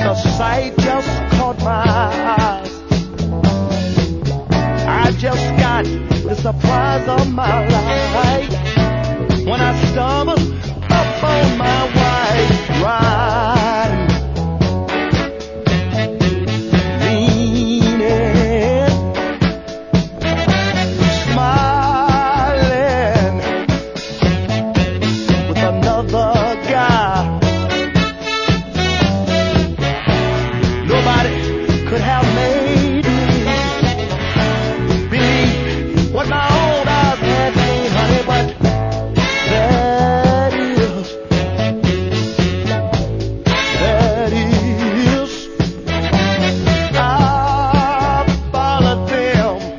a sight just caught my eyes. I just got the surprise of my life when I stumbled up on my wife.